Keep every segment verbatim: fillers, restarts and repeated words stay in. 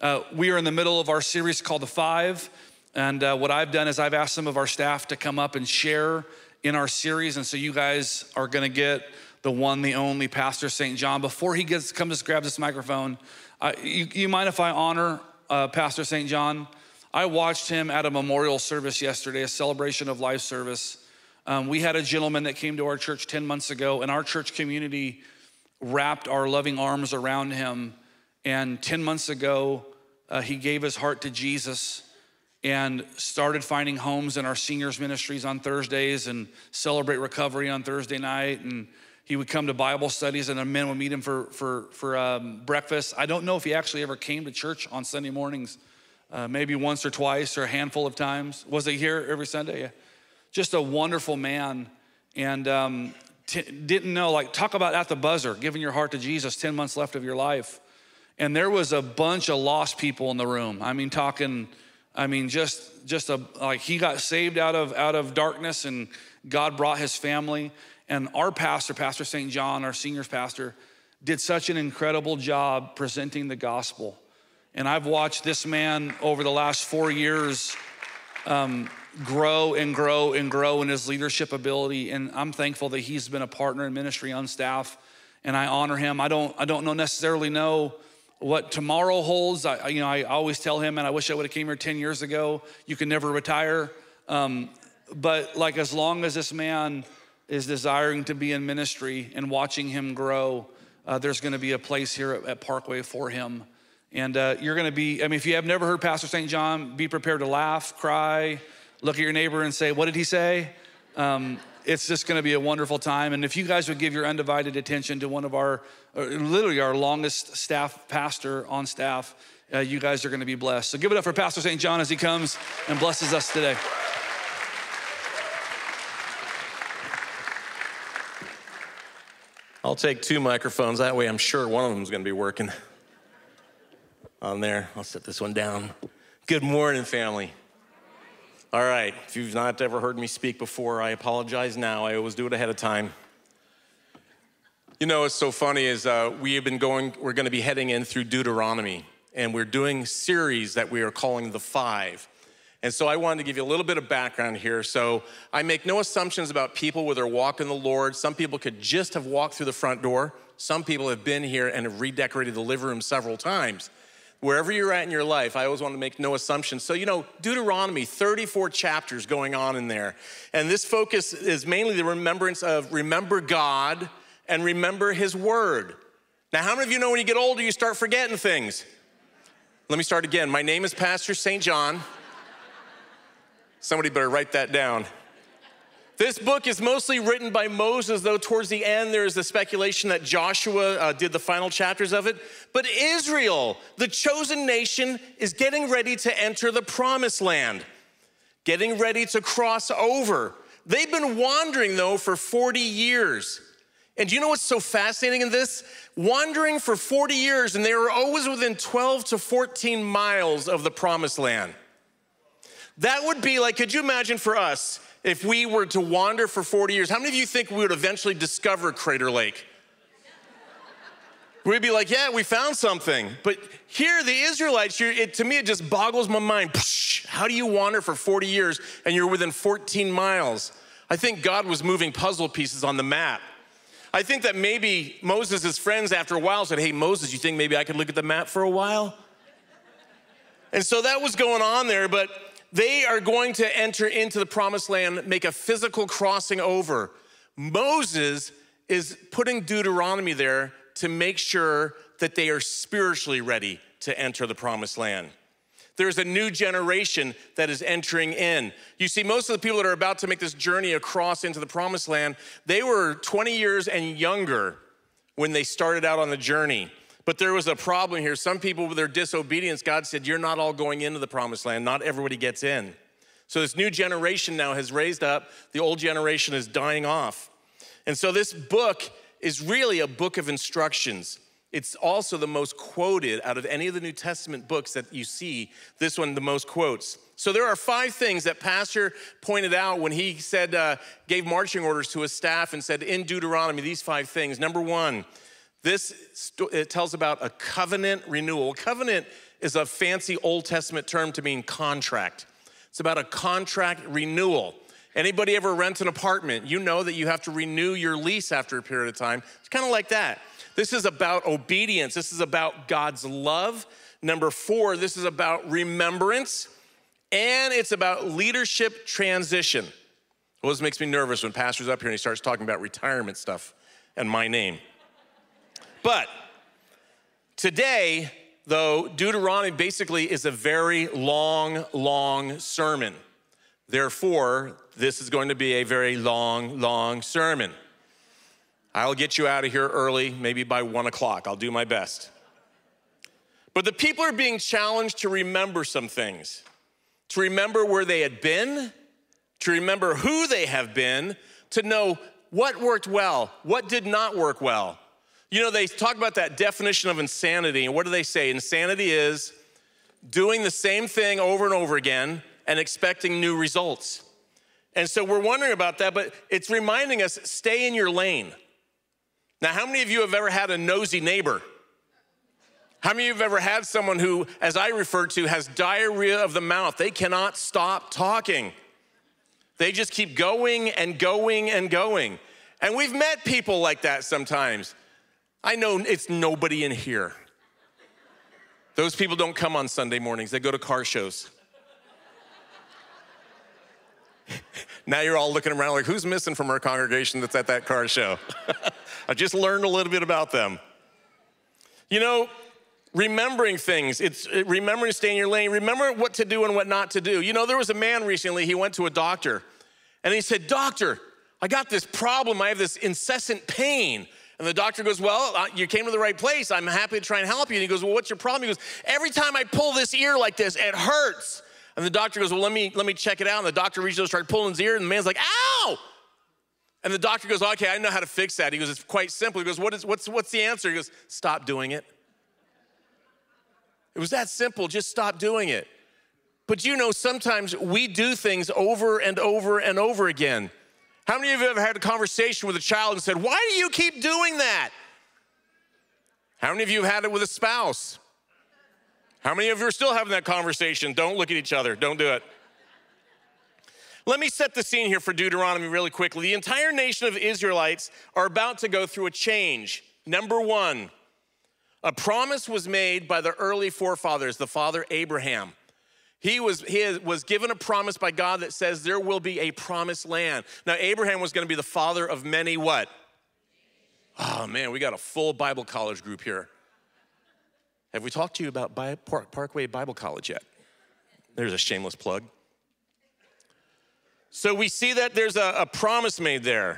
Uh, we are in the middle of our series called The Five. And uh, what I've done is I've asked some of our staff to come up and share in our series. And so you guys are gonna get the one, the only Pastor Saint John. Before he gets, come just grab this microphone. Uh, you, you mind if I honor uh, Pastor Saint John? I watched him at a memorial service yesterday, a celebration of life service. Um, we had a gentleman that came to our church ten months ago, and our church community wrapped our loving arms around him. And ten months ago, uh, he gave his heart to Jesus and started finding homes in our seniors ministries on Thursdays and celebrate recovery on Thursday night. And he would come to Bible studies and the men would meet him for, for, for um, breakfast. I don't know if he actually ever came to church on Sunday mornings, uh, maybe once or twice or a handful of times. Was he here every Sunday? Yeah. Just a wonderful man. And um, t- didn't know, like talk about at the buzzer, giving your heart to Jesus, ten months left of your life. And there was a bunch of lost people in the room. I mean, talking, I mean, just just a like he got saved out of out of darkness, and God brought his family. And our pastor, Pastor Saint John, our seniors pastor, did such an incredible job presenting the gospel. And I've watched this man over the last four years um, grow and grow and grow in his leadership ability. And I'm thankful that he's been a partner in ministry on staff, and I honor him. I don't I don't know necessarily know what tomorrow holds. I, you know, I always tell him, and I wish I would have came here ten years ago, you can never retire. Um, but like, as long as this man is desiring to be in ministry and watching him grow, uh, there's gonna be a place here at, at Parkway for him. And uh, you're gonna be, I mean, if you have never heard Pastor Saint John, be prepared to laugh, cry, look at your neighbor and say, what did he say? Um, it's just gonna be a wonderful time. And if you guys would give your undivided attention to one of our, literally our longest staff pastor on staff, uh, you guys are gonna be blessed. So give it up for Pastor Saint John as he comes and blesses us today. I'll take two microphones. That way I'm sure one of them is gonna be working on there. I'll set this one down. Good morning, family. All right, if you've not ever heard me speak before, I apologize now. I always do it ahead of time. You know, what's so funny is uh, we have been going, we're gonna be heading in through Deuteronomy, and we're doing a series that we are calling The Five. And so I wanted to give you a little bit of background here. So I make no assumptions about people with their walk in the Lord. Some people could just have walked through the front door. Some people have been here and have redecorated the living room several times. Wherever you're at in your life, I always want to make no assumptions. So, you know, Deuteronomy, thirty-four chapters going on in there. And this focus is mainly the remembrance of remember God and remember his word. Now, how many of you know when you get older, you start forgetting things? Let me start again. My name is Pastor Saint John. Somebody better write that down. This book is mostly written by Moses, though towards the end there is the speculation that Joshua uh, did the final chapters of it. But Israel, the chosen nation, is getting ready to enter the promised land, getting ready to cross over. They've been wandering, though, for forty years. And do you know what's so fascinating in this? Wandering for forty years, and they were always within twelve to fourteen miles of the promised land. That would be like, could you imagine for us, if we were to wander for forty years, how many of you think we would eventually discover Crater Lake? We'd be like, yeah, we found something. But here, the Israelites, it, to me, it just boggles my mind. How do you wander for forty years and you're within fourteen miles? I think God was moving puzzle pieces on the map. I think that maybe Moses' friends after a while said, hey, Moses, you think maybe I could look at the map for a while? And so that was going on there, but they are going to enter into the promised land, make a physical crossing over. Moses is putting Deuteronomy there to make sure that they are spiritually ready to enter the promised land. There's a new generation that is entering in. You see, most of the people that are about to make this journey across into the promised land, they were twenty years and younger when they started out on the journey. But there was a problem here. Some people with their disobedience, God said, you're not all going into the promised land. Not everybody gets in. So this new generation now has raised up. The old generation is dying off. And so this book is really a book of instructions. It's also the most quoted out of any of the New Testament books that you see. This one, the most quotes. So there are five things that Pastor pointed out when he said, uh, gave marching orders to his staff and said in Deuteronomy, these five things. Number one, this it tells about a covenant renewal. A covenant is a fancy Old Testament term to mean contract. It's about a contract renewal. Anybody ever rent an apartment? You know that you have to renew your lease after a period of time. It's kind of like that. This is about obedience. This is about God's love. Number four, this is about remembrance. And it's about leadership transition. Well, this makes me nervous when pastor's up here and he starts talking about retirement stuff and my name. But today, though, Deuteronomy basically is a very long, long sermon. Therefore, this is going to be a very long, long sermon. I'll get you out of here early, maybe by one o'clock. I'll do my best. But the people are being challenged to remember some things. To remember where they had been, to remember who they have been, to know what worked well, what did not work well. You know, they talk about that definition of insanity, and what do they say? Insanity is doing the same thing over and over again and expecting new results. And so we're wondering about that, but it's reminding us, stay in your lane. Now, how many of you have ever had a nosy neighbor? How many of you have ever had someone who, as I refer to, has diarrhea of the mouth? They cannot stop talking. They just keep going and going and going. And we've met people like that sometimes. I know it's nobody in here. Those people don't come on Sunday mornings. They go to car shows. Now you're all looking around like, who's missing from our congregation that's at that car show? I just learned a little bit about them. You know, remembering things, it's remembering to stay in your lane, remember what to do and what not to do. You know, there was a man recently, he went to a doctor, and he said, doctor, I got this problem, I have this incessant pain. And the doctor goes, well, you came to the right place, I'm happy to try and help you. And he goes, well, what's your problem? He goes, every time I pull this ear like this, it hurts. And the doctor goes, well, let me, let me check it out. And the doctor reaches over, started pulling his ear, and the man's like, ow! And the doctor goes, okay, I know how to fix that. He goes, it's quite simple. He goes, what is, what's, what's the answer? He goes, stop doing it. It was that simple, just stop doing it. But you know, sometimes we do things over and over and over again. How many of you have ever had a conversation with a child and said, why do you keep doing that? How many of you have had it with a spouse? How many of you are still having that conversation? Don't look at each other, don't do it. Let me set the scene here for Deuteronomy really quickly. The entire nation of Israelites are about to go through a change. Number one, a promise was made by the early forefathers, the father Abraham. He was, he was given a promise by God that says there will be a promised land. Now, Abraham was going to be the father of many what? Oh, man, we got a full Bible college group here. Have we talked to you about Parkway Bible College yet? There's a shameless plug. So we see that there's a, a promise made there.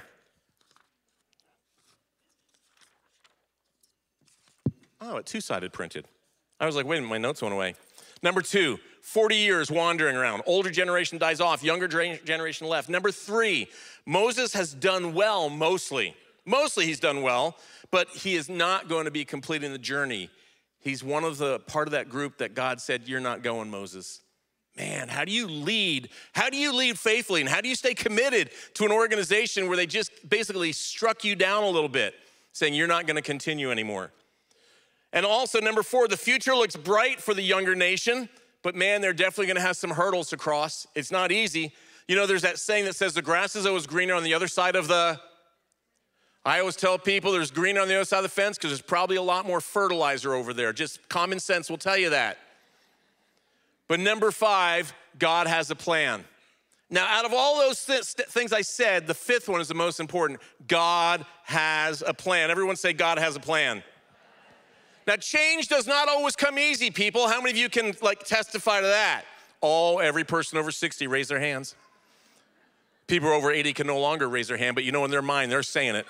Oh, a two-sided printed. I was like, wait a minute, my notes went away. Number two, forty years wandering around. Older generation dies off, younger generation left. Number three, Moses has done well mostly. Mostly he's done well, but he is not going to be completing the journey. He's one of the part of that group that God said, you're not going, Moses. Man, how do you lead? How do you lead faithfully? And how do you stay committed to an organization where they just basically struck you down a little bit, saying you're not going to continue anymore? And also, number four, the future looks bright for the younger nation, but man, they're definitely going to have some hurdles to cross. It's not easy. You know, there's that saying that says the grass is always greener on the other side of the... I always tell people there's green on the other side of the fence because there's probably a lot more fertilizer over there. Just common sense will tell you that. But number five, God has a plan. Now, out of all those th- things I said, the fifth one is the most important. God has a plan. Everyone say God has a plan. Now, change does not always come easy, people. How many of you can like testify to that? All, every person over sixty, raise their hands. People over eighty can no longer raise their hand, but you know in their mind, they're saying it.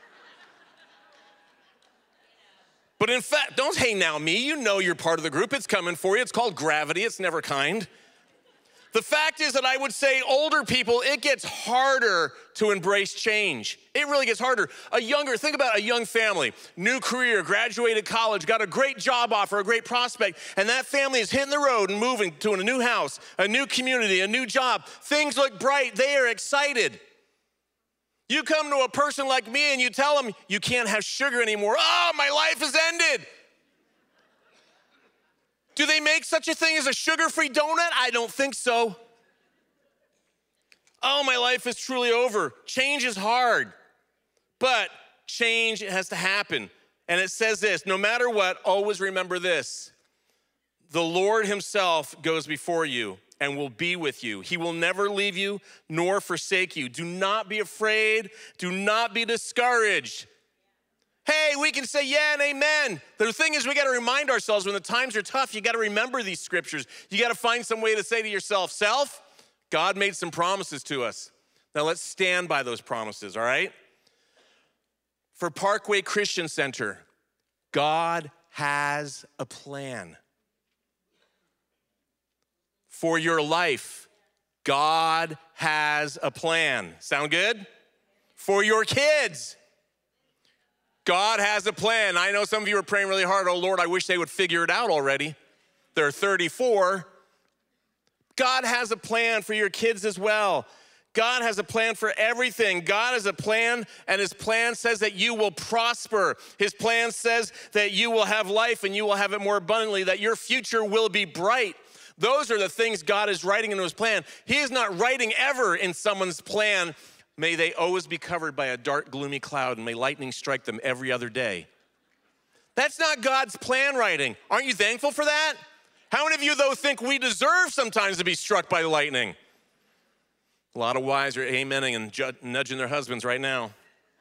But in fact, don't hey now me, you know you're part of the group. It's coming for you. It's called gravity. It's never kind. The fact is that I would say older people, it gets harder to embrace change. It really gets harder. A younger, think about a young family, new career, graduated college, got a great job offer, a great prospect, and that family is hitting the road and moving to a new house, a new community, a new job. Things look bright. They are excited. You come to a person like me and you tell them you can't have sugar anymore. Oh, my life has ended. Do they make such a thing as a sugar-free donut? I don't think so. Oh, my life is truly over. Change is hard, but change has to happen. And it says this, no matter what, always remember this. The Lord himself goes before you and will be with you. He will never leave you nor forsake you. Do not be afraid. Do not be discouraged. Hey, we can say yeah and amen. The thing is, we got to remind ourselves when the times are tough, you got to remember these scriptures. You got to find some way to say to yourself, self, God made some promises to us. Now let's stand by those promises, all right? For Parkway Christian Center, God has a plan. For your life, God has a plan. Sound good? For your kids, God has a plan. I know some of you are praying really hard, oh Lord, I wish they would figure it out already. They're thirty-four. God has a plan for your kids as well. God has a plan for everything. God has a plan, and his plan says that you will prosper. His plan says that you will have life and you will have it more abundantly, that your future will be bright. Those are the things God is writing into his plan. He is not writing ever in someone's plan, may they always be covered by a dark, gloomy cloud, and may lightning strike them every other day. That's not God's plan writing. Aren't you thankful for that? How many of you, though, think we deserve sometimes to be struck by lightning? A lot of wives are amening and ju- nudging their husbands right now.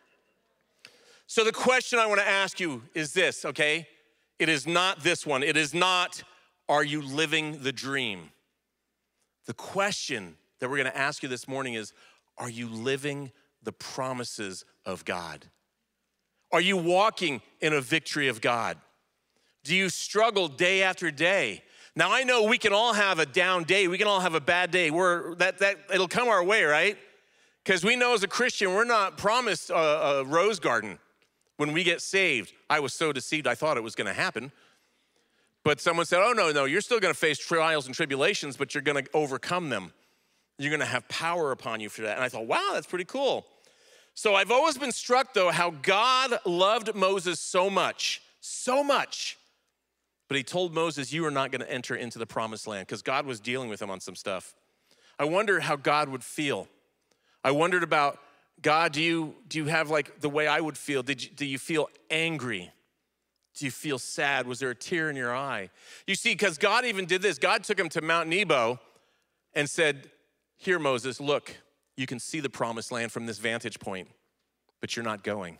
So the question I want to ask you is this, okay? It is not this one. It is not, are you living the dream? The question that we're going to ask you this morning is, are you living the promises of God? Are you walking in a victory of God? Do you struggle day after day? Now, I know we can all have a down day. We can all have a bad day. We're, that, that, it'll come our way, right? Because we know as a Christian, we're not promised a, a rose garden when we get saved. I was so deceived, I thought it was going to happen. But someone said, oh, no, no, you're still going to face trials and tribulations, but you're going to overcome them. You're going to have power upon you for that. And I thought, wow, that's pretty cool. So I've always been struck, though, how God loved Moses so much, so much. But he told Moses, you are not going to enter into the promised land, because God was dealing with him on some stuff. I wonder how God would feel. I wondered about, God, do you, do you have like the way I would feel? Did you, do you feel angry? Do you feel sad? Was there a tear in your eye? You see, because God even did this. God took him to Mount Nebo and said, here, Moses, look, you can see the promised land from this vantage point, but you're not going.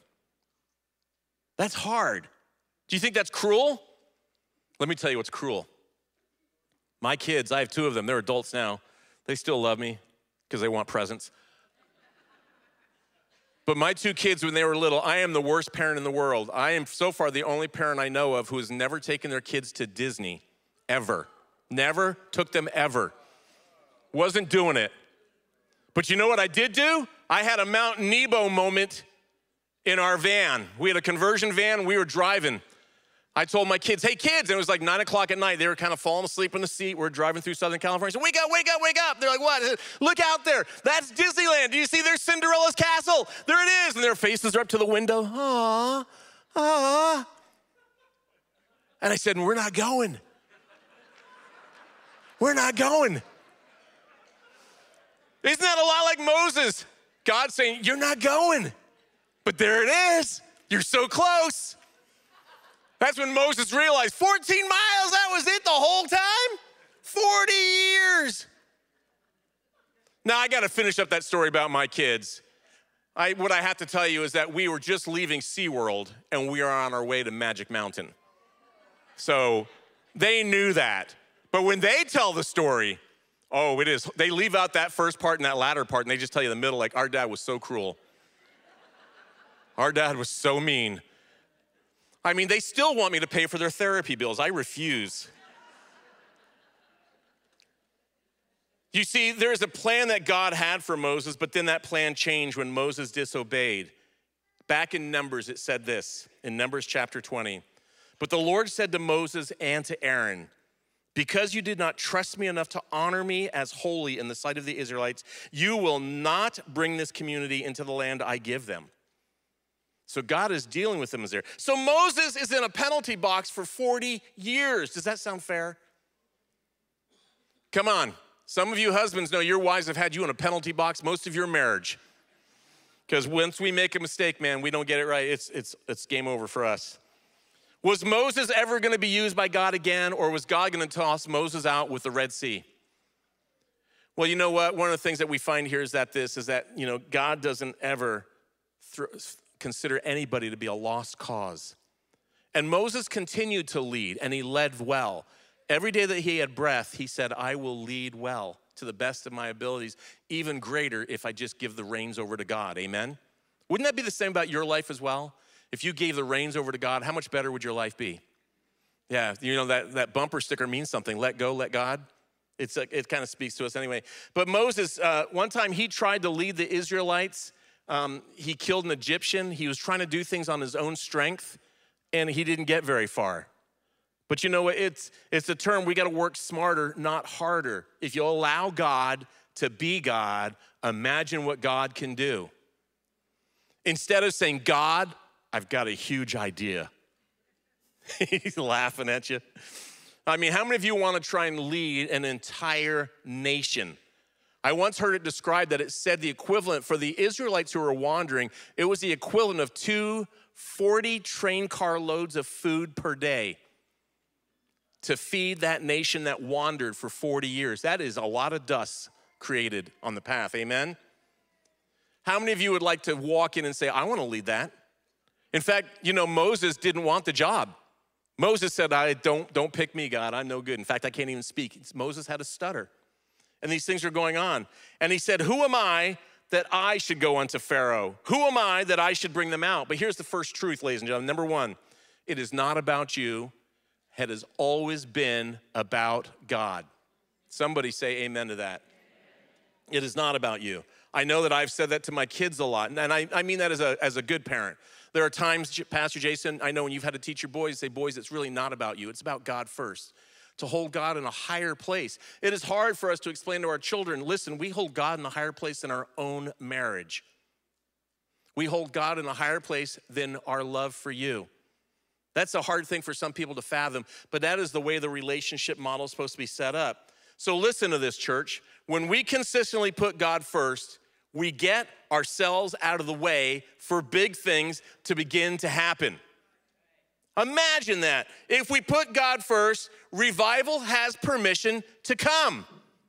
That's hard. Do you think that's cruel? Let me tell you what's cruel. My kids, I have two of them. They're adults now. They still love me because they want presents. But my two kids, when they were little, I am the worst parent in the world. I am so far the only parent I know of who has never taken their kids to Disney, ever. Never took them ever. Wasn't doing it. But you know what I did do? I had a Mount Nebo moment in our van. We had a conversion van. We were driving. I told my kids, hey kids, and it was like nine o'clock at night. They were kind of falling asleep in the seat. We're driving through Southern California. I said, wake up, wake up, wake up. They're like, what? Look out there. That's Disneyland. Do you see there's Cinderella's castle? There it is. And their faces are up to the window. Aw, aw. And I said, we're not going. We're not going. Isn't that a lot like Moses? God saying, you're not going. But there it is. You're so close. That's when Moses realized fourteen miles, that was it the whole time? forty years. Now, I got to finish up that story about my kids. I, what I have to tell you is that we were just leaving SeaWorld and we are on our way to Magic Mountain. So they knew that. But when they tell the story, oh, it is. They leave out that first part and that latter part and they just tell you the middle, like, our dad was so cruel. Our dad was so mean. I mean, they still want me to pay for their therapy bills. I refuse. You see, there's a plan that God had for Moses, but then that plan changed when Moses disobeyed. Back in Numbers, it said this, in Numbers chapter twenty. But the Lord said to Moses and to Aaron, because you did not trust me enough to honor me as holy in the sight of the Israelites, you will not bring this community into the land I give them. So God is dealing with them as there. So Moses is in a penalty box for forty years. Does that sound fair? Come on. Some of you husbands know your wives have had you in a penalty box most of your marriage. Because once we make a mistake, man, we don't get it right, it's, it's, it's game over for us. Was Moses ever gonna be used by God again, or was God gonna toss Moses out with the Red Sea? Well, you know what? One of the things that we find here is that this, is that, you know, God doesn't ever th- consider anybody to be a lost cause. And Moses continued to lead, and he led well. Every day that he had breath, he said, I will lead well to the best of my abilities, even greater if I just give the reins over to God, amen? Wouldn't that be the same about your life as well? If you gave the reins over to God, how much better would your life be? Yeah, you know, that, that bumper sticker means something, let go, let God. It's a, it kind of speaks to us anyway. But Moses, uh, one time he tried to lead the Israelites. Um, he killed an Egyptian. He was trying to do things on his own strength, and he didn't get very far. But you know what, it's, it's a term, we gotta work smarter, not harder. If you allow God to be God, imagine what God can do. Instead of saying, God, I've got a huge idea. He's laughing at you. I mean, how many of you wanna try and lead an entire nation? I once heard it described that it said the equivalent for the Israelites who were wandering, it was the equivalent of two forty train car loads of food per day to feed that nation that wandered for forty years. That is a lot of dust created on the path, amen? How many of you would like to walk in and say, I wanna lead that? In fact, you know, Moses didn't want the job. Moses said, I don't, don't pick me, God, I'm no good. In fact, I can't even speak. Moses had a stutter. And these things are going on. And he said, who am I that I should go unto Pharaoh? Who am I that I should bring them out? But here's the first truth, ladies and gentlemen. Number one, it is not about you. It has always been about God. Somebody say amen to that. It is not about you. I know that I've said that to my kids a lot, and I, I mean that as a, as a good parent. There are times, Pastor Jason, I know when you've had to teach your boys, say, boys, it's really not about you. It's about God first. To hold God in a higher place. It is hard for us to explain to our children, listen, we hold God in a higher place than our own marriage. We hold God in a higher place than our love for you. That's a hard thing for some people to fathom, but that is the way the relationship model is supposed to be set up. So listen to this, church. When we consistently put God first, we get ourselves out of the way for big things to begin to happen. Imagine that. If we put God first, revival has permission to come.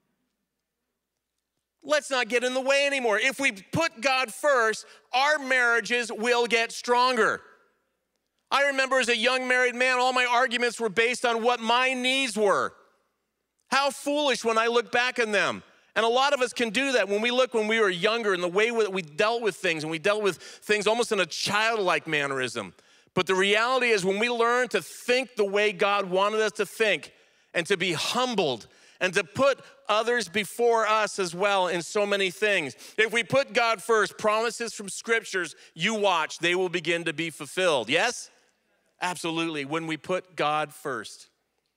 Let's not get in the way anymore. If we put God first, our marriages will get stronger. I remember as a young married man, all my arguments were based on what my needs were. How foolish when I look back on them. And a lot of us can do that when we look when we were younger and the way that we dealt with things, and we dealt with things almost in a childlike mannerism. But the reality is when we learn to think the way God wanted us to think and to be humbled and to put others before us as well in so many things. If we put God first, promises from scriptures, you watch, they will begin to be fulfilled. Yes? Absolutely, when we put God first.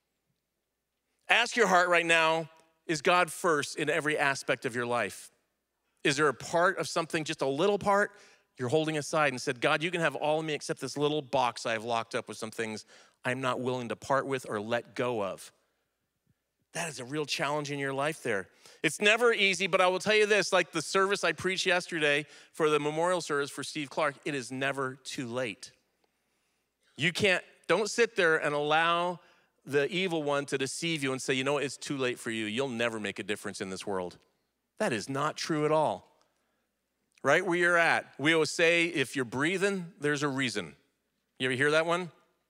Ask your heart right now, is God first in every aspect of your life? Is there a part of something, just a little part, you're holding aside and said, God, you can have all of me except this little box I have locked up with some things I'm not willing to part with or let go of. That is a real challenge in your life there. It's never easy, but I will tell you this, like the service I preached yesterday for the memorial service for Steve Clark, it is never too late. You can't, don't sit there and allow the evil one to deceive you and say, you know, it's too late for you. You'll never make a difference in this world. That is not true at all. Right where you're at. We always say, if you're breathing, there's a reason. You ever hear that one?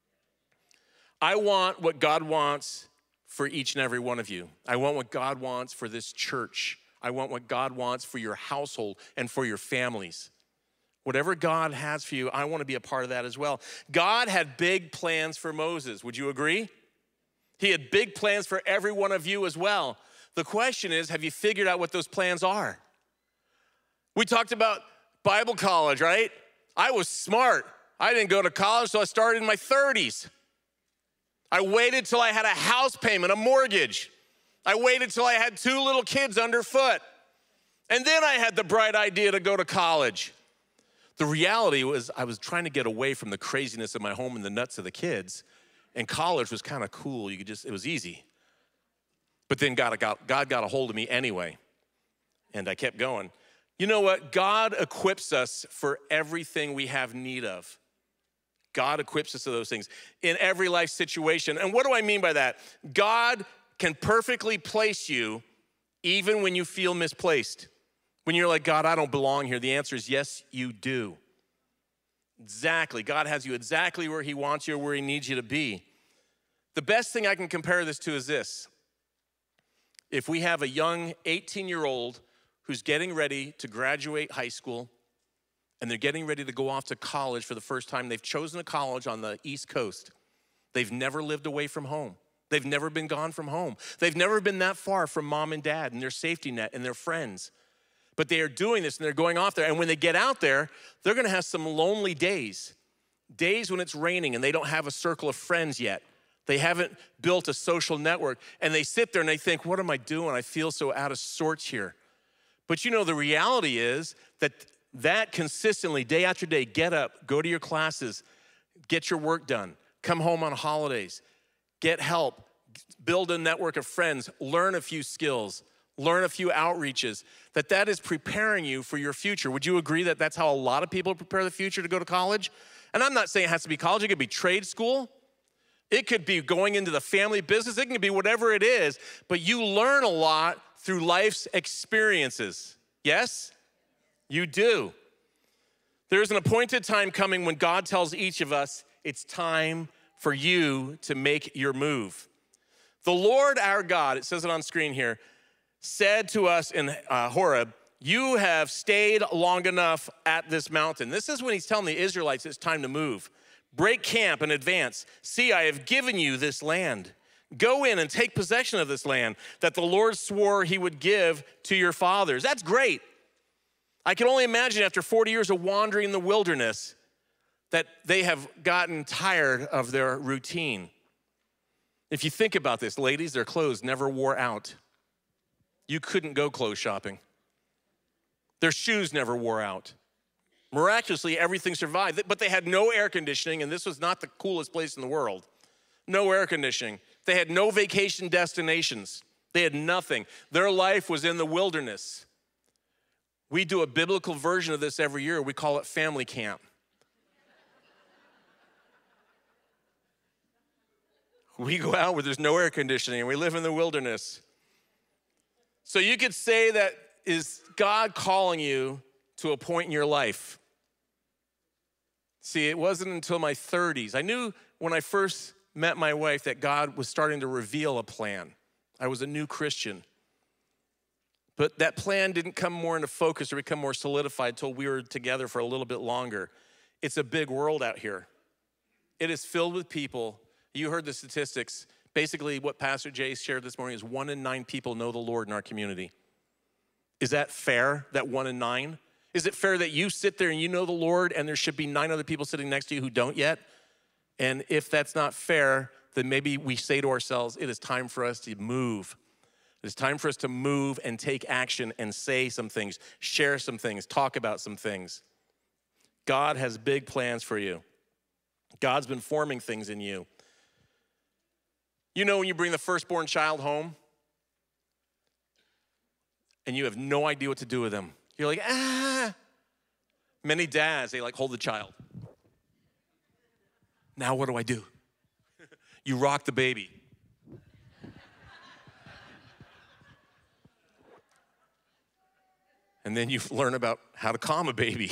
I want what God wants for each and every one of you. I want what God wants for this church. I want what God wants for your household and for your families. Whatever God has for you, I want to be a part of that as well. God had big plans for Moses. Would you agree? He had big plans for every one of you as well. The question is, have you figured out what those plans are? We talked about Bible college, right? I was smart. I didn't go to college until I started in my thirties. I waited till I had a house payment, a mortgage. I waited till I had two little kids underfoot. And then I had the bright idea to go to college. The reality was I was trying to get away from the craziness of my home and the nuts of the kids. And college was kind of cool. You could just, it was easy. But then God got, God got a hold of me anyway, and I kept going. You know what? God equips us for everything we have need of. God equips us to those things in every life situation. And what do I mean by that? God can perfectly place you even when you feel misplaced. When you're like, God, I don't belong here. The answer is yes, you do. Exactly. God has you exactly where he wants you or where he needs you to be. The best thing I can compare this to is this. If we have a young eighteen-year-old who's getting ready to graduate high school, and they're getting ready to go off to college for the first time. They've chosen a college on the East Coast. They've never lived away from home. They've never been gone from home. They've never been that far from mom and dad and their safety net and their friends. But they are doing this and they're going off there. And when they get out there, they're gonna have some lonely days. Days when it's raining and they don't have a circle of friends yet. They haven't built a social network. And they sit there and they think, what am I doing? I feel so out of sorts here. But you know, the reality is that that consistently, day after day, get up, go to your classes, get your work done, come home on holidays, get help, build a network of friends, learn a few skills, learn a few outreaches, that that is preparing you for your future. Would you agree that that's how a lot of people prepare the future to go to college? And I'm not saying it has to be college, it could be trade school. It could be going into the family business, it can be whatever it is, but you learn a lot through life's experiences. Yes? You do. There's an appointed time coming when God tells each of us it's time for you to make your move. The Lord our God, it says it on screen here, said to us in uh, Horeb, you have stayed long enough at this mountain. This is when he's telling the Israelites it's time to move. Break camp and advance. See, I have given you this land. Go in and take possession of this land that the Lord swore he would give to your fathers. That's great. I can only imagine after forty years of wandering in the wilderness that they have gotten tired of their routine. If you think about this, ladies, their clothes never wore out. You couldn't go clothes shopping. Their shoes never wore out. Miraculously, everything survived, but they had no air conditioning, and this was not the coolest place in the world. No air conditioning. They had no vacation destinations. They had nothing. Their life was in the wilderness. We do a biblical version of this every year. We call it family camp. We go out where there's no air conditioning and we live in the wilderness. So you could say that is God calling you to a point in your life. See, it wasn't until my thirties. I knew when I first met my wife that God was starting to reveal a plan. I was a new Christian. But that plan didn't come more into focus or become more solidified until we were together for a little bit longer. It's a big world out here. It is filled with people. You heard the statistics. Basically, what Pastor Jay shared this morning is one in nine people know the Lord in our community. Is that fair, that one in nine? Is it fair that you sit there and you know the Lord and there should be nine other people sitting next to you who don't yet? And if that's not fair, then maybe we say to ourselves, it is time for us to move. It's time for us to move and take action and say some things, share some things, talk about some things. God has big plans for you. God's been forming things in you. You know when you bring the firstborn child home and you have no idea what to do with them. You're like, ah. Many dads, they like hold the child. Now what do I do? You rock the baby. And then you learn about how to calm a baby.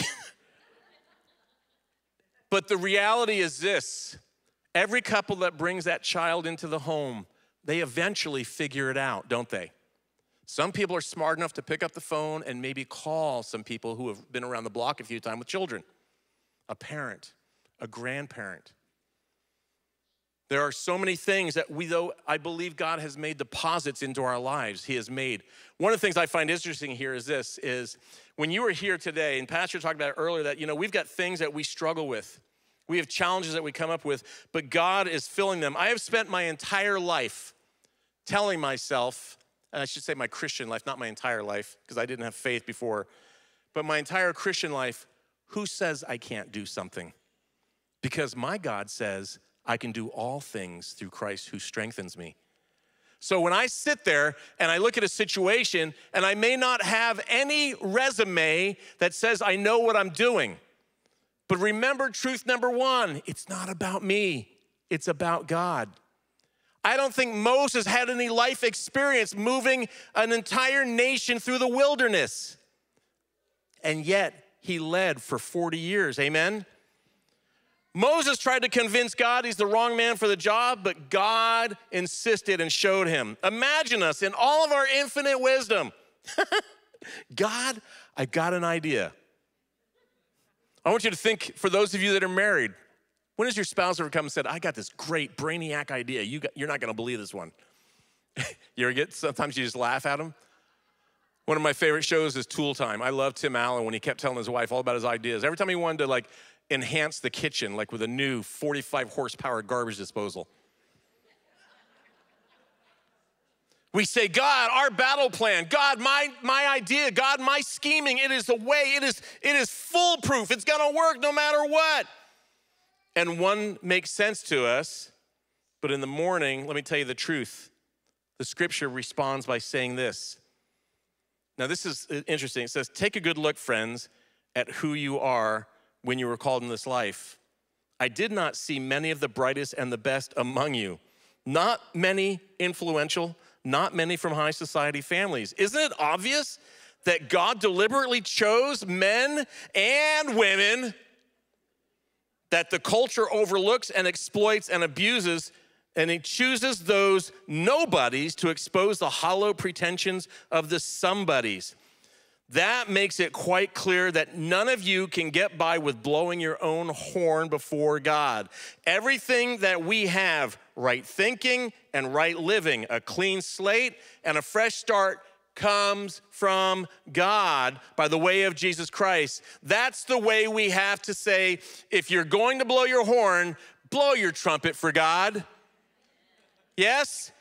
But the reality is this. Every couple that brings that child into the home, they eventually figure it out, don't they? Some people are smart enough to pick up the phone and maybe call some people who have been around the block a few times with children. A parent, a grandparent. There are so many things that we, though I believe God has made deposits into our lives, he has made. One of the things I find interesting here is this, is when you were here today, and Pastor talked about it earlier, that, you know, we've got things that we struggle with. We have challenges that we come up with, but God is filling them. I have spent my entire life telling myself, and I should say my Christian life, not my entire life, because I didn't have faith before, but my entire Christian life, who says I can't do something? Because my God says, I can do all things through Christ who strengthens me. So when I sit there and I look at a situation and I may not have any resume that says I know what I'm doing, but remember truth number one, it's not about me, it's about God. I don't think Moses had any life experience moving an entire nation through the wilderness. And yet he led for forty years, amen? Moses tried to convince God he's the wrong man for the job, but God insisted and showed him. Imagine us in all of our infinite wisdom. God, I've got an idea. I want you to think, for those of you that are married, when has your spouse ever come and said, I got this great brainiac idea. You got, you're not gonna believe this one. You ever get, sometimes you just laugh at them? One of my favorite shows is Tool Time. I love Tim Allen when he kept telling his wife all about his ideas. Every time he wanted to like enhance the kitchen, like with a new forty-five horsepower garbage disposal. We say, God, our battle plan, God, my, my idea, God, my scheming, it is the way, it is, it is foolproof. It's gonna work no matter what. And one makes sense to us, but in the morning, let me tell you the truth. The scripture responds by saying this. Now this is interesting. It says, take a good look, friends, at who you are when you were called in this life. I did not see many of the brightest and the best among you. Not many influential, not many from high society families. Isn't it obvious that God deliberately chose men and women that the culture overlooks and exploits and abuses, and he chooses those nobodies to expose the hollow pretensions of the somebodies? That makes it quite clear that none of you can get by with blowing your own horn before God. Everything that we have, right thinking and right living, a clean slate and a fresh start, comes from God by the way of Jesus Christ. That's the way we have to say, if you're going to blow your horn, blow your trumpet for God. Yes?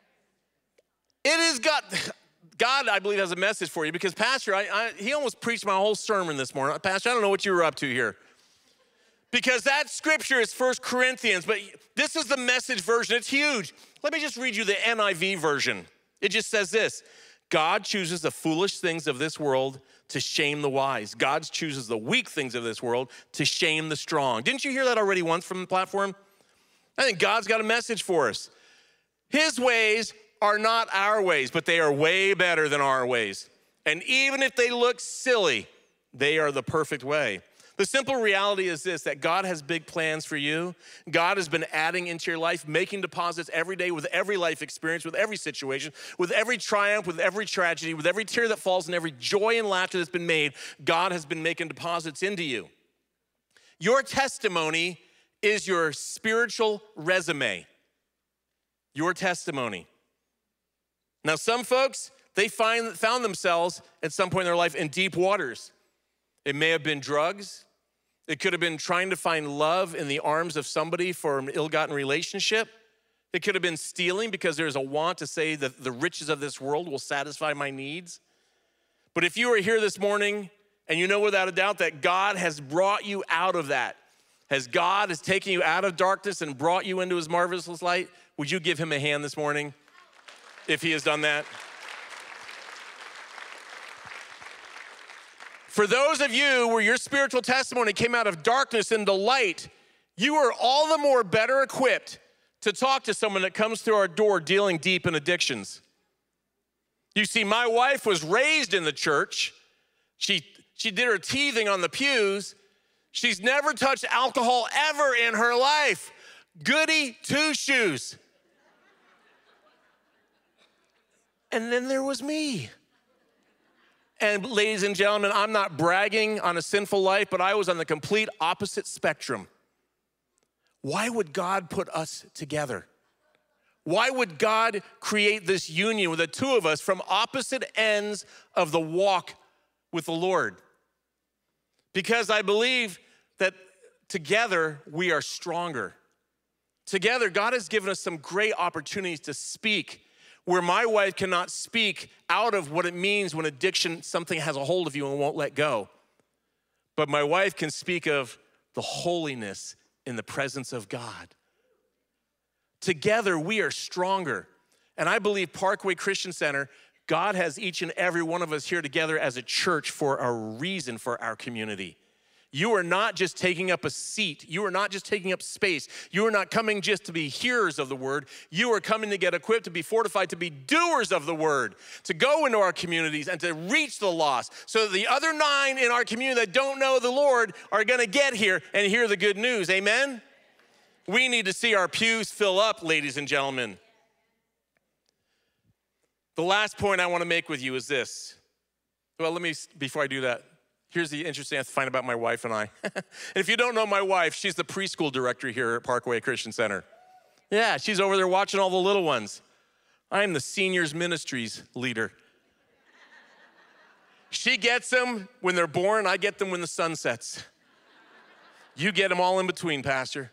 It is God. God, I believe, has a message for you because, Pastor, I, I, he almost preached my whole sermon this morning. Pastor, I don't know what you were up to here. Because that scripture is First Corinthians, but this is the Message version. It's huge. Let me just read you the N I V version. It just says this: God chooses the foolish things of this world to shame the wise. God chooses the weak things of this world to shame the strong. Didn't you hear that already once from the platform? I think God's got a message for us. His ways are not our ways, but they are way better than our ways. And even if they look silly, they are the perfect way. The simple reality is this, that God has big plans for you. God has been adding into your life, making deposits every day with every life experience, with every situation, with every triumph, with every tragedy, with every tear that falls and every joy and laughter that's been made. God has been making deposits into you. Your testimony is your spiritual resume. Your testimony. Now, some folks, they find, found themselves at some point in their life in deep waters. It may have been drugs. It could have been trying to find love in the arms of somebody for an ill-gotten relationship. It could have been stealing because there's a want to say that the riches of this world will satisfy my needs. But if you are here this morning and you know without a doubt that God has brought you out of that, as God has taken you out of darkness and brought you into his marvelous light, would you give him a hand this morning? If he has done that. For those of you where your spiritual testimony came out of darkness into light, you are all the more better equipped to talk to someone that comes through our door dealing deep in addictions. You see, my wife was raised in the church. She, she did her teething on the pews. She's never touched alcohol ever in her life. Goody two shoes. And then there was me. And ladies and gentlemen, I'm not bragging on a sinful life, but I was on the complete opposite spectrum. Why would God put us together? Why would God create this union with the two of us from opposite ends of the walk with the Lord? Because I believe that together we are stronger. Together, God has given us some great opportunities to speak where my wife cannot speak out of what it means when addiction, something has a hold of you and won't let go. But my wife can speak of the holiness in the presence of God. Together, we are stronger. And I believe Parkway Christian Center, God has each and every one of us here together as a church for a reason for our community. You are not just taking up a seat. You are not just taking up space. You are not coming just to be hearers of the word. You are coming to get equipped, to be fortified, to be doers of the word, to go into our communities and to reach the lost so that the other nine in our community that don't know the Lord are going to get here and hear the good news. Amen? We need to see our pews fill up, ladies and gentlemen. The last point I want to make with you is this. Well, let me, before I do that, here's the interesting thing I find about my wife and I. And if you don't know my wife, she's the preschool director here at Parkway Christian Center. Yeah, she's over there watching all the little ones. I'm the seniors ministries leader. She gets them when they're born, I get them when the sun sets. You get them all in between, Pastor.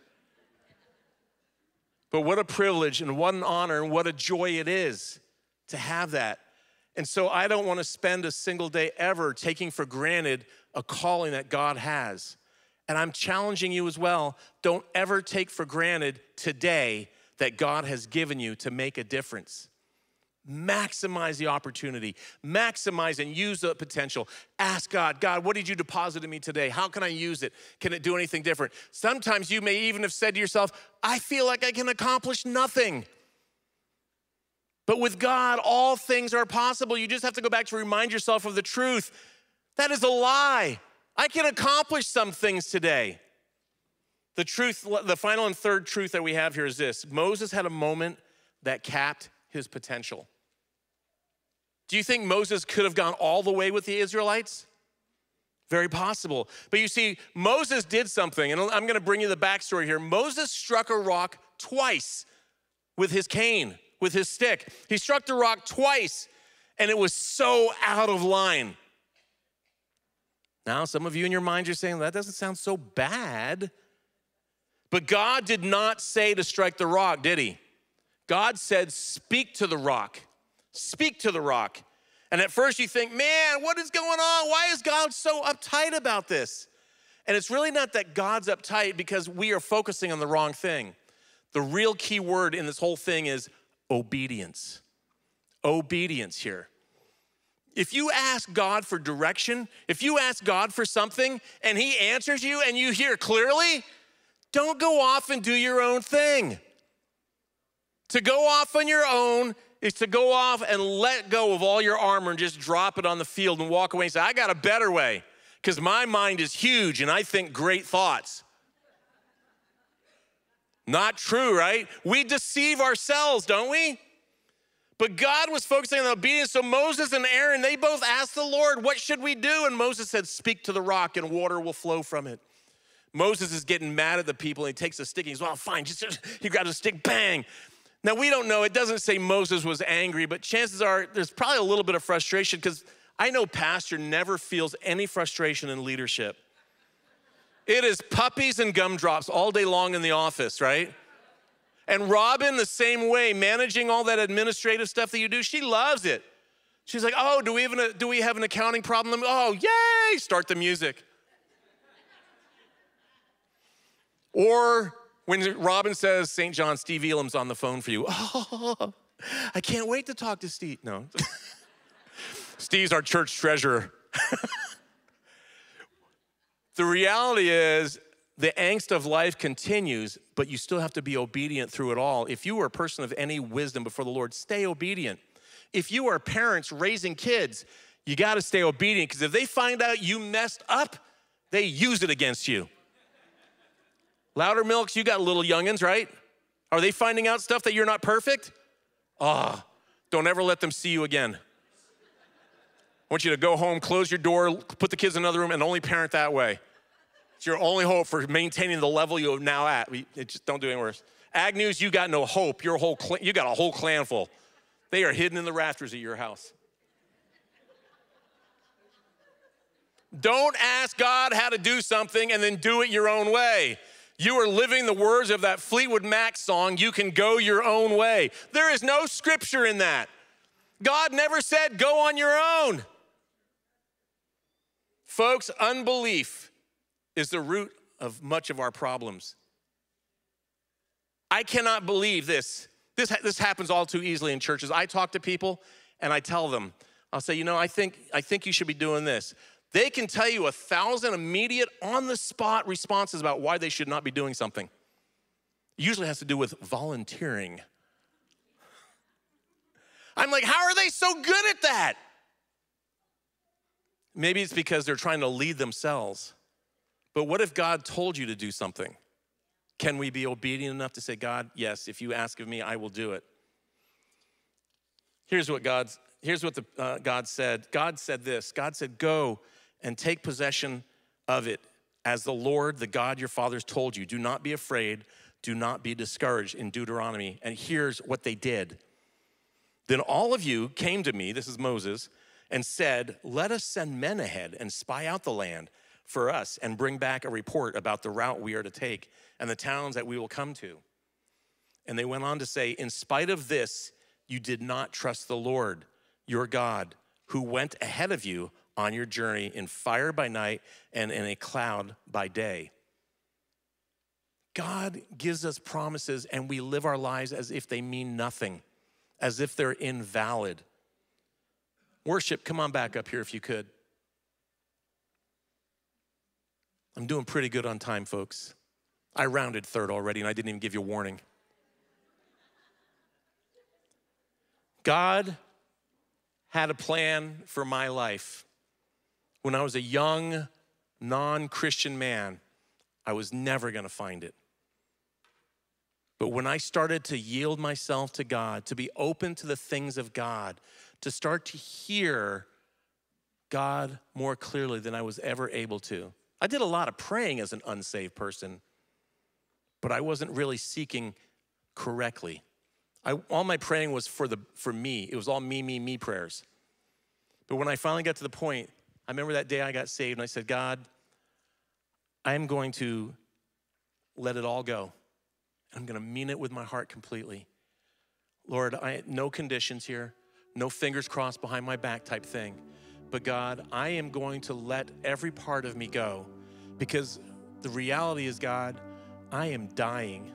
But what a privilege and what an honor and what a joy it is to have that. And so I don't want to spend a single day ever taking for granted a calling that God has. And I'm challenging you as well, don't ever take for granted today that God has given you to make a difference. Maximize the opportunity, maximize and use the potential. Ask God, God, what did you deposit in me today? How can I use it? Can it do anything different? Sometimes you may even have said to yourself, I feel like I can accomplish nothing. But with God, all things are possible. You just have to go back to remind yourself of the truth. That is a lie. I can accomplish some things today. The truth, the final and third truth that we have here is this. Moses had a moment that capped his potential. Do you think Moses could have gone all the way with the Israelites? Very possible. But you see, Moses did something, and I'm gonna bring you the backstory here. Moses struck a rock twice with his cane, with his stick. He struck the rock twice, and it was so out of line. Now, some of you in your mind are saying, that doesn't sound so bad. But God did not say to strike the rock, did he? God said, speak to the rock. Speak to the rock. And at first you think, man, what is going on? Why is God so uptight about this? And it's really not that God's uptight because we are focusing on the wrong thing. The real key word in this whole thing is obedience. Obedience here. If you ask God for direction, if you ask God for something and he answers you and you hear clearly, don't go off and do your own thing. To go off on your own is to go off and let go of all your armor and just drop it on the field and walk away and say, I got a better way because my mind is huge and I think great thoughts. Not true, right? We deceive ourselves, don't we? But God was focusing on obedience. So Moses and Aaron, they both asked the Lord, what should we do? And Moses said, speak to the rock and water will flow from it. Moses is getting mad at the people and he takes a stick and he's, well, fine, just, just, he grabs a stick, bang. Now we don't know, it doesn't say Moses was angry, but chances are there's probably a little bit of frustration because I know pastor never feels any frustration in leadership. It is puppies and gumdrops all day long in the office, right? And Robin, the same way, managing all that administrative stuff that you do, she loves it. She's like, oh, do we have an, do we have an accounting problem? Oh, yay, start the music. Or when Robin says, Saint John, Steve Elam's on the phone for you. Oh, I can't wait to talk to Steve. No. Steve's our church treasurer. The reality is the angst of life continues, but you still have to be obedient through it all. If you are a person of any wisdom before the Lord, stay obedient. If you are parents raising kids, you got to stay obedient because if they find out you messed up, they use it against you. Louder Milks, you got little youngins, right? Are they finding out stuff that you're not perfect? Ah, oh, don't ever let them see you again. I want you to go home, close your door, put the kids in another room, and only parent that way. It's your only hope for maintaining the level you're now at. We, just don't do any worse. Agnews, you got no hope. Your whole cl- you got a whole clan full. They are hidden in the rafters of your house. Don't ask God how to do something and then do it your own way. You are living the words of that Fleetwood Mac song, you can go your own way. There is no scripture in that. God never said go on your own. Folks, unbelief is the root of much of our problems. I cannot believe this, This, this happens all too easily in churches. I talk to people and I tell them, I'll say, you know, I think, I think you should be doing this. They can tell you a thousand immediate on-the-spot responses about why they should not be doing something. It usually has to do with volunteering. I'm like, how are they so good at that? Maybe it's because they're trying to lead themselves. But what if God told you to do something? Can we be obedient enough to say, God, yes, if you ask of me, I will do it? Here's what God's, here's what the, uh, God said. God said this. God said, go and take possession of it as the Lord, the God your fathers told you. Do not be afraid. Do not be discouraged in Deuteronomy. And here's what they did. Then all of you came to me, this is Moses, and said, let us send men ahead and spy out the land for us and bring back a report about the route we are to take and the towns that we will come to. And they went on to say, in spite of this, you did not trust the Lord, your God, who went ahead of you on your journey in fire by night and in a cloud by day. God gives us promises and we live our lives as if they mean nothing, as if they're invalid. Worship, come on back up here if you could. I'm doing pretty good on time, folks. I rounded third already and I didn't even give you a warning. God had a plan for my life. When I was a young, non-Christian man, I was never gonna find it. But when I started to yield myself to God, to be open to the things of God, to start to hear God more clearly than I was ever able to. I did a lot of praying as an unsaved person, but I wasn't really seeking correctly. I, all my praying was for, the, for me. It was all me, me, me prayers. But when I finally got to the point, I remember that day I got saved and I said, God, I am going to let it all go. I'm gonna mean it with my heart completely. Lord, I no conditions here, no fingers crossed behind my back type thing. But God, I am going to let every part of me go because the reality is, God, I am dying.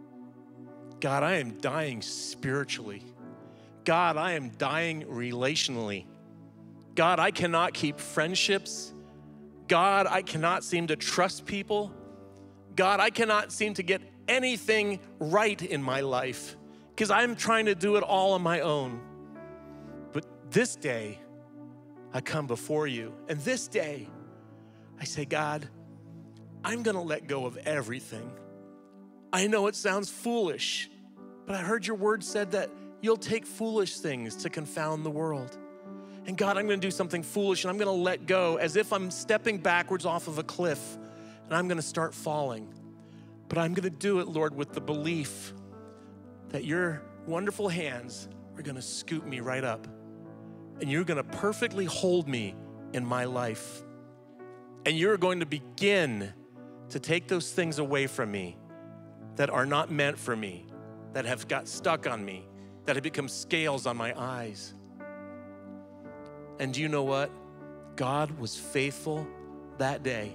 God, I am dying spiritually. God, I am dying relationally. God, I cannot keep friendships. God, I cannot seem to trust people. God, I cannot seem to get anything right in my life because I'm trying to do it all on my own. But this day, I come before you, and this day, I say, God, I'm gonna let go of everything. I know it sounds foolish, but I heard your word said that you'll take foolish things to confound the world. And God, I'm gonna do something foolish, and I'm gonna let go as if I'm stepping backwards off of a cliff, and I'm gonna start falling. But I'm gonna do it, Lord, with the belief that your wonderful hands are gonna scoop me right up and you're gonna perfectly hold me in my life. And you're going to begin to take those things away from me that are not meant for me, that have got stuck on me, that have become scales on my eyes. And do you know what? God was faithful that day.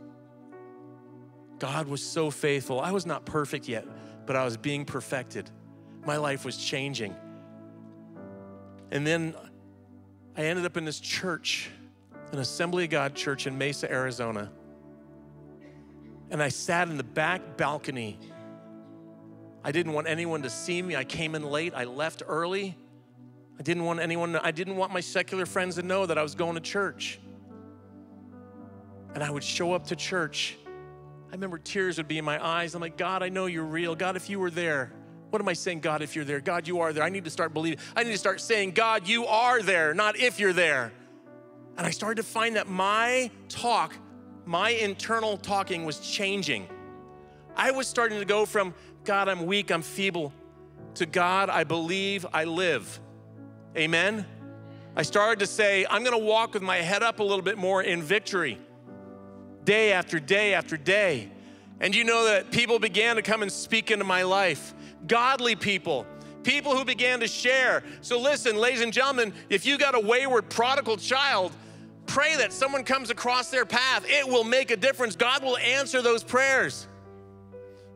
God was so faithful. I was not perfect yet, but I was being perfected. My life was changing. And then I ended up in this church, an Assembly of God church in Mesa, Arizona. And I sat in the back balcony. I didn't want anyone to see me. I came in late. I left early. I didn't want anyone, I didn't want my secular friends to know that I was going to church. And I would show up to church. I remember tears would be in my eyes. I'm like, God, I know you're real. God, if you were there, what am I saying? God, if you're there, God, you are there. I need to start believing. I need to start saying, God, you are there, not if you're there. And I started to find that my talk, my internal talking was changing. I was starting to go from, God, I'm weak, I'm feeble, to God, I believe, I live. Amen? I started to say, I'm gonna walk with my head up a little bit more in victory. Day after day after day. And you know that people began to come and speak into my life. Godly people, people who began to share. So listen, ladies and gentlemen, if you got a wayward prodigal child, pray that someone comes across their path. It will make a difference. God will answer those prayers.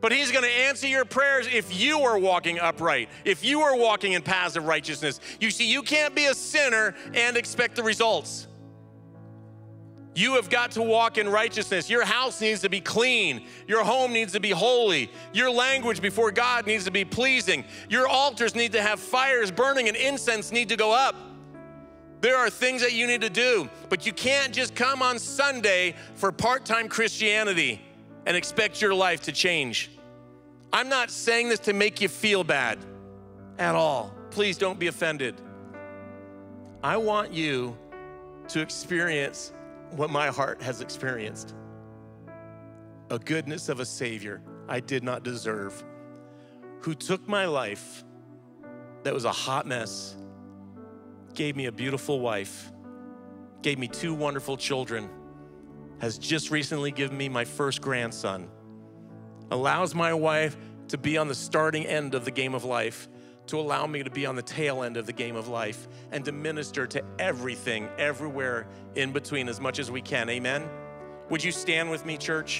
But he's gonna answer your prayers if you are walking upright, if you are walking in paths of righteousness. You see, you can't be a sinner and expect the results. You have got to walk in righteousness. Your house needs to be clean. Your home needs to be holy. Your language before God needs to be pleasing. Your altars need to have fires burning and incense need to go up. There are things that you need to do, but you can't just come on Sunday for part-time Christianity and expect your life to change. I'm not saying this to make you feel bad at all. Please don't be offended. I want you to experience what my heart has experienced. A goodness of a Savior I did not deserve, who took my life that was a hot mess, gave me a beautiful wife, gave me two wonderful children, has just recently given me my first grandson, allows my wife to be on the starting end of the game of life, to allow me to be on the tail end of the game of life, and to minister to everything, everywhere in between as much as we can, amen? Would you stand with me, church?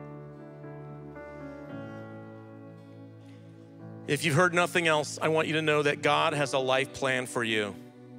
If you've heard nothing else, I want you to know that God has a life plan for you.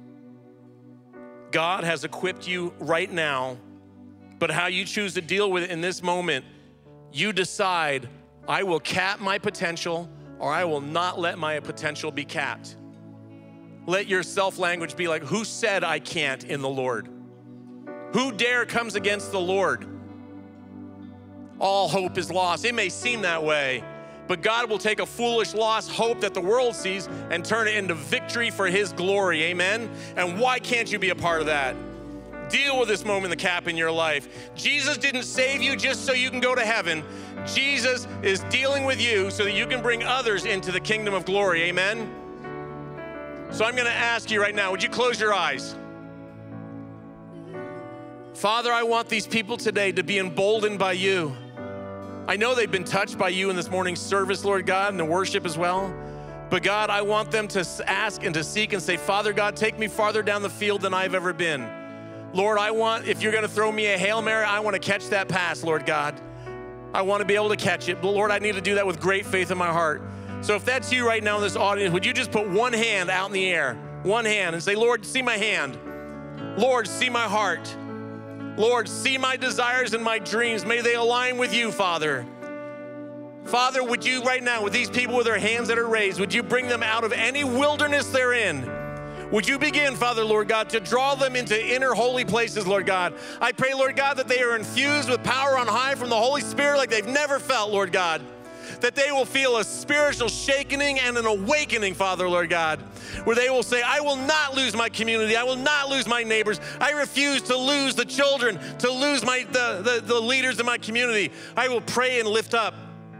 God has equipped you right now, but how you choose to deal with it in this moment, you decide, I will cap my potential, or I will not let my potential be capped. Let your self-language be like, who said I can't in the Lord? Who dare comes against the Lord? All hope is lost. It may seem that way, but God will take a foolish lost hope that the world sees and turn it into victory for his glory, amen? And why can't you be a part of that? Deal with this moment in the cap in your life. Jesus didn't save you just so you can go to heaven. Jesus is dealing with you so that you can bring others into the kingdom of glory, amen? So I'm gonna ask you right now, would you close your eyes? Father, I want these people today to be emboldened by you. I know they've been touched by you in this morning's service, Lord God, and the worship as well. But God, I want them to ask and to seek and say, Father God, take me farther down the field than I've ever been. Lord, I want, if you're gonna throw me a Hail Mary, I wanna catch that pass, Lord God. I wanna be able to catch it. But Lord, I need to do that with great faith in my heart. So if that's you right now in this audience, would you just put one hand out in the air, one hand, and say, Lord, see my hand. Lord, see my heart. Lord, see my desires and my dreams. May they align with you, Father. Father, would you right now, with these people with their hands that are raised, would you bring them out of any wilderness they're in? Would you begin, Father, Lord God, to draw them into inner holy places, Lord God. I pray, Lord God, that they are infused with power on high from the Holy Spirit like they've never felt, Lord God. That they will feel a spiritual shaking and an awakening, Father, Lord God, where they will say, I will not lose my community. I will not lose my neighbors. I refuse to lose the children, to lose my the, the, the leaders in my community. I will pray and lift up.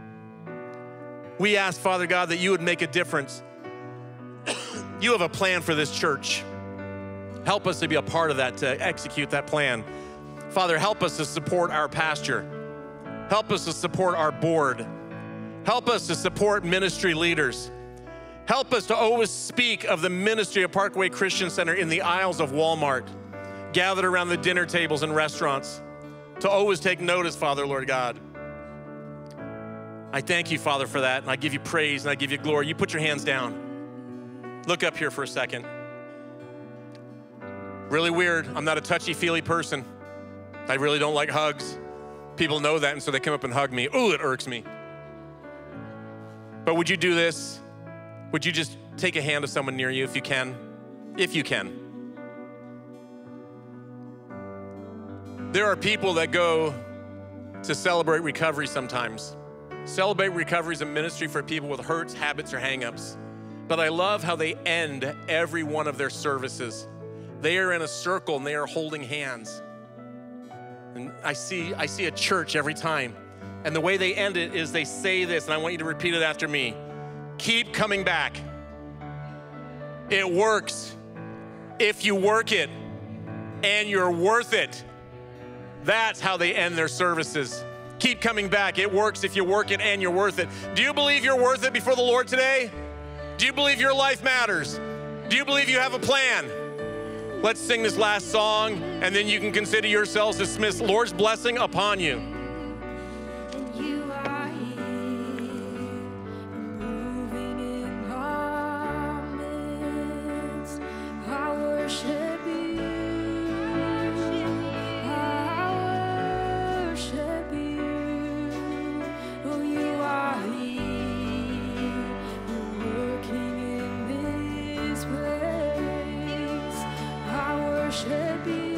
We ask, Father God, that you would make a difference. You have a plan for this church. Help us to be a part of that, to execute that plan. Father, help us to support our pastor. Help us to support our board. Help us to support ministry leaders. Help us to always speak of the ministry of Parkway Christian Center in the aisles of Walmart, gathered around the dinner tables and restaurants, to always take notice, Father, Lord God. I thank you, Father, for that, and I give you praise and I give you glory. You put your hands down. Look up here for a second. Really weird. I'm not a touchy-feely person. I really don't like hugs. People know that, and so they come up and hug me. Ooh, it irks me. But would you do this? Would you just take a hand of someone near you if you can? If you can. There are people that go to Celebrate Recovery sometimes. Celebrate Recovery is a ministry for people with hurts, habits, or hang-ups. But I love how they end every one of their services. They are in a circle and they are holding hands. And I see, I see a church every time. And the way they end it is they say this, and I want you to repeat it after me. Keep coming back. It works if you work it, and you're worth it. That's how they end their services. Keep coming back. It works if you work it and you're worth it. Do you believe you're worth it before the Lord today? Do you believe your life matters? Do you believe you have a plan? Let's sing this last song, and then you can consider yourselves dismissed. Lord's blessing upon you. You are here. worship you.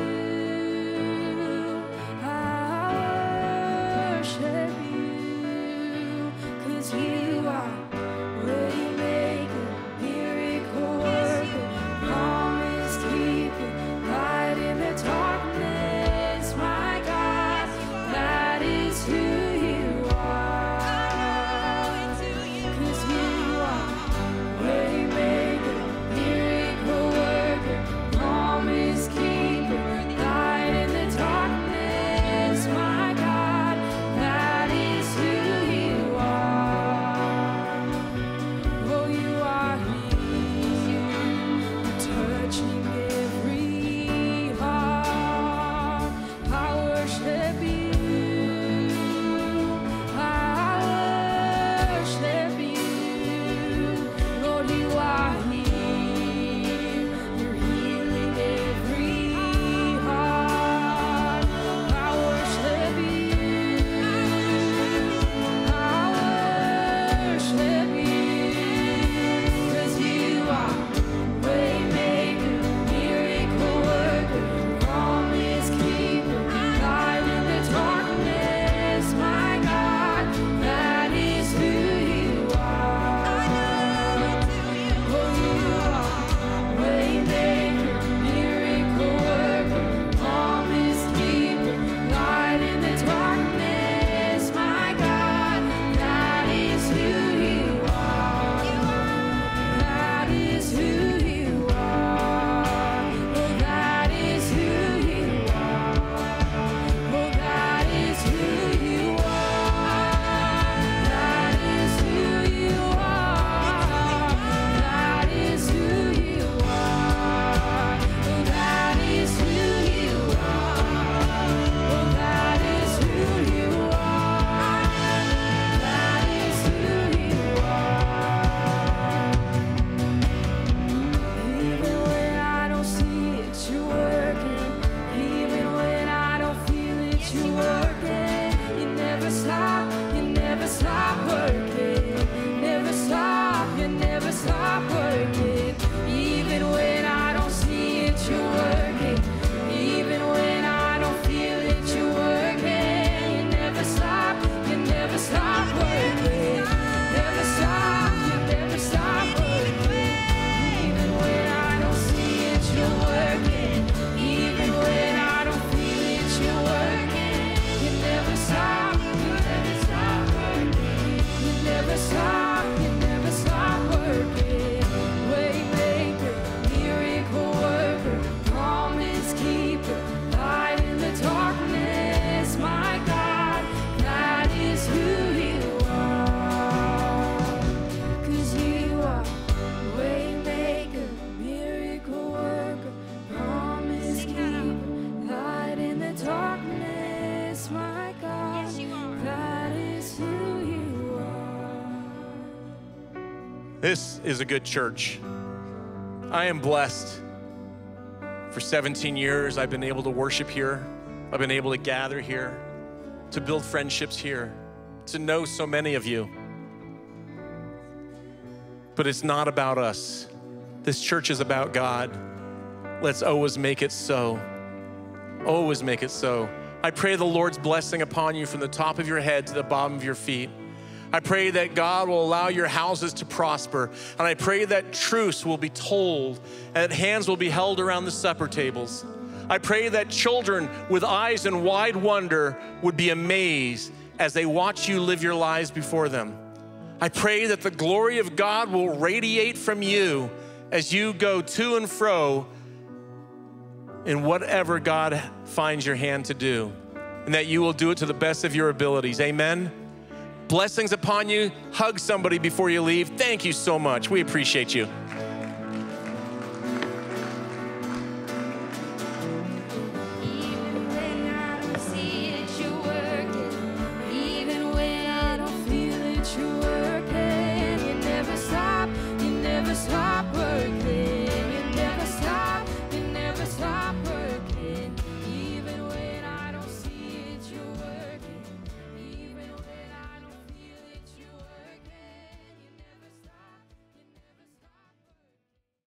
I worship you. 'Cause you are waymaker, miracle worker, promise keeper, light in the darkness. My God, that is who you are. 'Cause you are waymaker, miracle worker, promise keeper, light in the darkness. My God, that is who you are. Oh, you are here, touching every heart. I worship you. I worship you. Lord, you are here. You're healing every heart. I worship you. I worship you. 'Cause you are waymaker, miracle worker, promise keeper, light in the darkness. My God, that is who you are. Oh, you are waymaker, miracle worker, promise keeper, light in the darkness. My God, that is who you are. That is who you are. Oh, that is who you are. Oh, that is who you are. That is who you are. That is who you are. Oh, that is who you are. Oh, that is who you are. That is who you are. Even when I don't see it, you're working. Even when I don't feel it, you're working. You never stop, you never stop working. Never stop, you never stop working. Even when I don't see it, you're working. Even when I don't feel it, you're working. You never stop, you never stop working. Never stop, you never stop working. Even when I don't see it, you're working. Even when I don't feel it, you're working. You never stop, you never stop working. You never stop, you never stop working. Waymaker, miracle worker, promise keeper, light in the darkness. My God, that is who you are. 'Cause you are waymaker, miracle worker, promise keeper, light in the darkness. My God, that is who you are. This is a good church. I am blessed. For seventeen years, I've been able to worship here. I've been able to gather here, to build friendships here, to know so many of you. But it's not about us. This church is about God. Let's always make it so. Always make it so. I pray the Lord's blessing upon you from the top of your head to the bottom of your feet. I pray that God will allow your houses to prosper. And I pray that truths will be told and that hands will be held around the supper tables. I pray that children with eyes in wide wonder would be amazed as they watch you live your lives before them. I pray that the glory of God will radiate from you as you go to and fro in whatever God finds your hand to do, and that you will do it to the best of your abilities. Amen. Blessings upon you. Hug somebody before you leave. Thank you so much. We appreciate you.